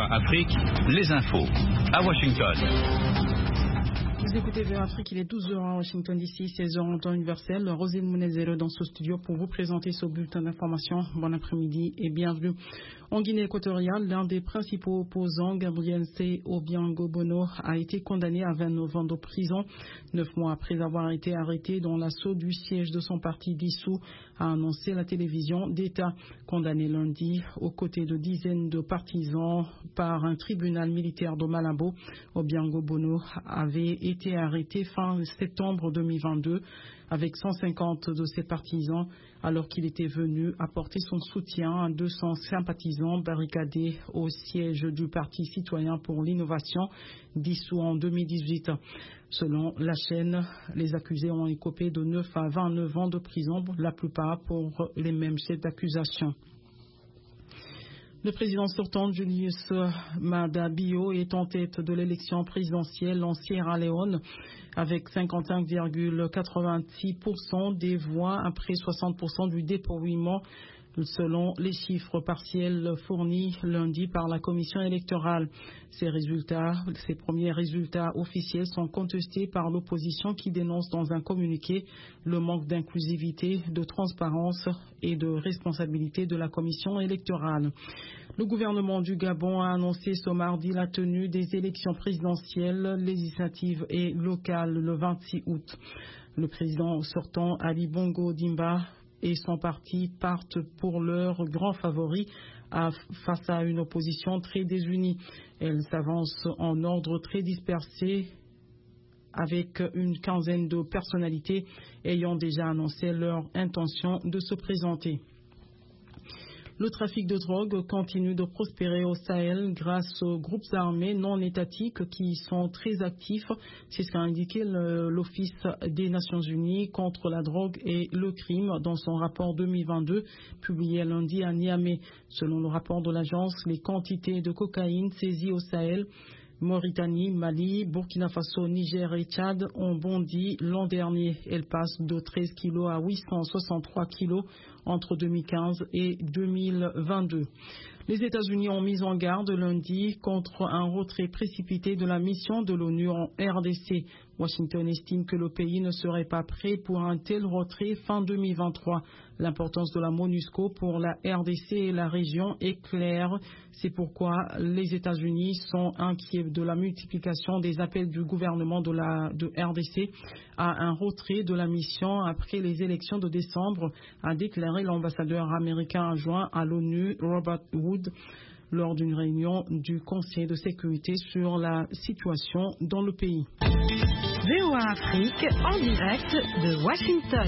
VOA Afrique, les infos à Washington. Vous écoutez VOA Afrique, il est 12h à Washington DC, 16h en temps universel. Rosine Mounezero dans ce studio pour vous présenter ce bulletin d'information. Bon après-midi et bienvenue. En Guinée équatoriale, l'un des principaux opposants, Gabriel C. Obiango Bono, a été condamné à 29 ans de prison, 9 mois après avoir été arrêté dans l'assaut du siège de son parti dissous, a annoncé la télévision d'État. Condamné lundi aux côtés de dizaines de partisans par un tribunal militaire de Malabo, Obiango Bono avait été arrêté fin septembre 2022 avec 150 de ses partisans alors qu'il était venu apporter son soutien à 200 sympathisants barricadés au siège du Parti citoyen pour l'innovation dissous en 2018. Selon la chaîne, les accusés ont écopé de 9 à 29 ans de prison, la plupart pour les mêmes chefs d'accusation. Le président sortant, Julius Maada Bio, est en tête de l'élection présidentielle en Sierra Leone avec 55,86% des voix après 60% du dépouillement selon les chiffres partiels fournis lundi par la commission électorale. Ces premiers résultats officiels sont contestés par l'opposition qui dénonce dans un communiqué le manque d'inclusivité, de transparence et de responsabilité de la commission électorale. Le gouvernement du Gabon a annoncé ce mardi la tenue des élections présidentielles, législatives et locales le 26 août. Le président sortant, Ali Bongo Dimba, et son parti partent pour leur grand favori face à une opposition très désunie. Elle s'avance en ordre très dispersé avec une quinzaine de personnalités ayant déjà annoncé leur intention de se présenter. Le trafic de drogue continue de prospérer au Sahel grâce aux groupes armés non étatiques qui sont très actifs. C'est ce qu'a indiqué l'Office des Nations Unies contre la drogue et le crime dans son rapport 2022 publié lundi à Niamey. Selon le rapport de l'agence, les quantités de cocaïne saisies au Sahel, Mauritanie, Mali, Burkina Faso, Niger et Tchad ont bondi l'an dernier. Elles passent de 13 kilos à 863 kilos entre 2015 et 2022. Les États-Unis ont mis en garde lundi contre un retrait précipité de la mission de l'ONU en RDC. Washington estime que le pays ne serait pas prêt pour un tel retrait fin 2023. L'importance de la MONUSCO pour la RDC et la région est claire. C'est pourquoi les États-Unis sont inquiets de la multiplication des appels du gouvernement de RDC à un retrait de la mission après les élections de décembre, a déclaré l'ambassadeur américain adjoint à l'ONU, Robert Wood, lors d'une réunion du Conseil de sécurité sur la situation dans le pays. VOA Afrique en direct de Washington.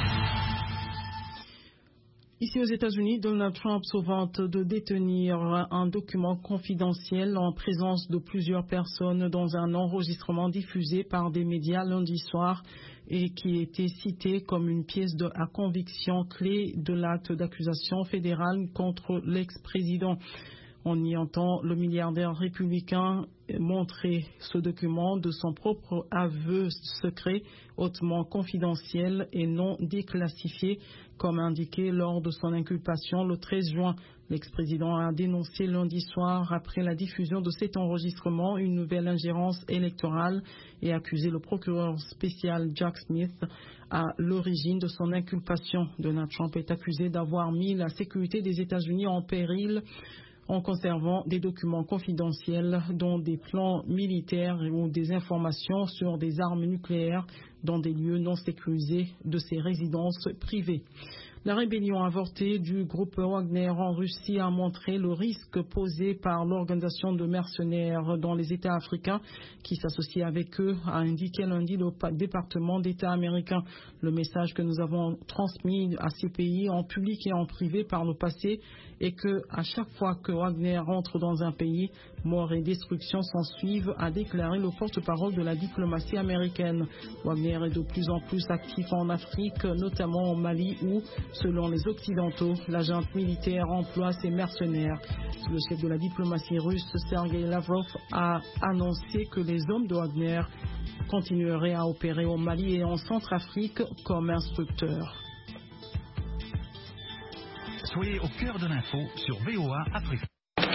Ici aux États-Unis, Donald Trump se vante de détenir un document confidentiel en présence de plusieurs personnes dans un enregistrement diffusé par des médias lundi soir et qui était cité comme une pièce à conviction clé de l'acte d'accusation fédérale contre l'ex-président. On y entend le milliardaire républicain montrer ce document de son propre aveu secret, hautement confidentiel et non déclassifié, comme indiqué lors de son inculpation le 13 juin. L'ex-président a dénoncé lundi soir, après la diffusion de cet enregistrement, une nouvelle ingérence électorale et accusé le procureur spécial Jack Smith à l'origine de son inculpation. Donald Trump est accusé d'avoir mis la sécurité des États-Unis en péril en conservant des documents confidentiels dont des plans militaires ou des informations sur des armes nucléaires dans des lieux non sécurisés de ses résidences privées. La rébellion avortée du groupe Wagner en Russie a montré le risque posé par l'organisation de mercenaires dans les États africains qui s'associe avec eux, a indiqué lundi le département d'État américain. Le message que nous avons transmis à ces pays en public et en privé par le passé est que à chaque fois que Wagner entre dans un pays, mort et destruction s'en suivent, a déclaré le porte-parole de la diplomatie américaine. Wagner est de plus en plus actif en Afrique, notamment au Mali où, selon les Occidentaux, l'agent militaire emploie ses mercenaires. Le chef de la diplomatie russe, Sergei Lavrov, a annoncé que les hommes de Wagner continueraient à opérer au Mali et en Centrafrique comme instructeurs. Soyez au cœur de l'info sur VOA Afrique.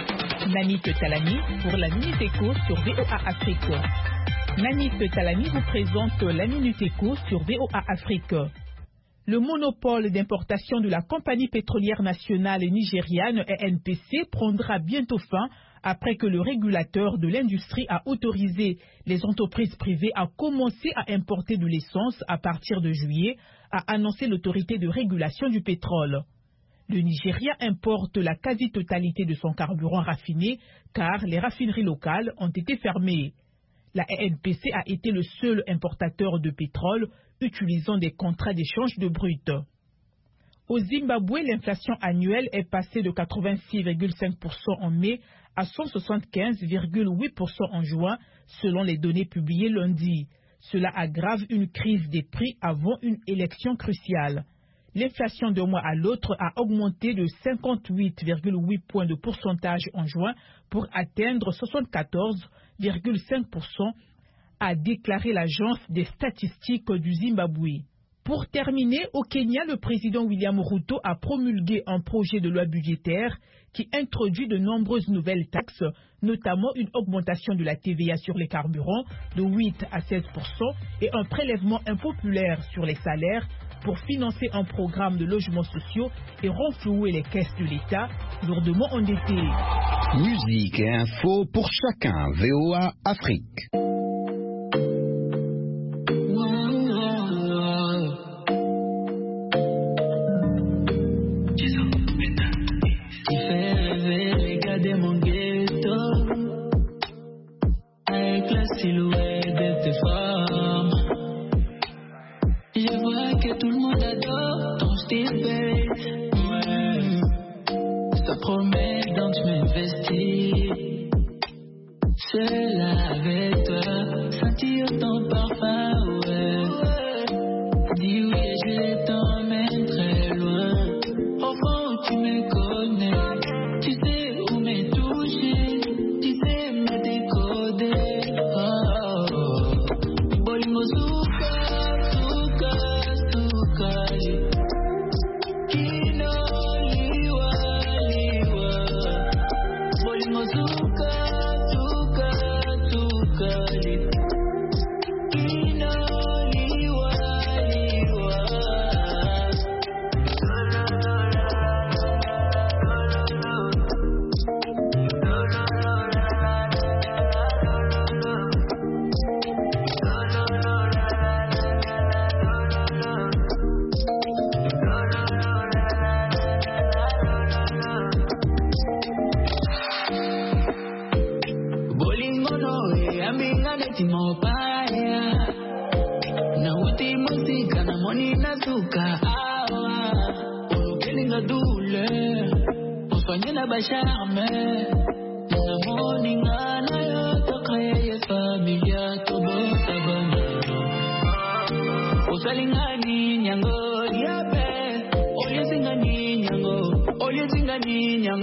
Nanit Talami pour la Minute Éco sur VOA Afrique. Nanit Talami vous présente la Minute Éco sur VOA Afrique. Le monopole d'importation de la compagnie pétrolière nationale nigériane ENPC prendra bientôt fin après que le régulateur de l'industrie a autorisé les entreprises privées à commencer à importer de l'essence à partir de juillet, a annoncé l'autorité de régulation du pétrole. Le Nigeria importe la quasi-totalité de son carburant raffiné car les raffineries locales ont été fermées. La ENPC a été le seul importateur de pétrole utilisant des contrats d'échange de brut. Au Zimbabwe, l'inflation annuelle est passée de 86,5% en mai à 175,8% en juin, selon les données publiées lundi. Cela aggrave une crise des prix avant une élection cruciale. L'inflation d'un mois à l'autre a augmenté de 58,8 points de pourcentage en juin pour atteindre 74,5%, a déclaré l'agence des statistiques du Zimbabwe. Pour terminer, au Kenya, le président William Ruto a promulgué un projet de loi budgétaire qui introduit de nombreuses nouvelles taxes, notamment une augmentation de la TVA sur les carburants de 8 à 16% et un prélèvement impopulaire sur les salaires pour financer un programme de logements sociaux et renflouer les caisses de l'État lourdement endettées. Musique et info pour chacun, VOA Afrique.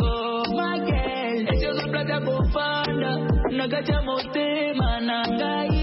Nagaja motema nangai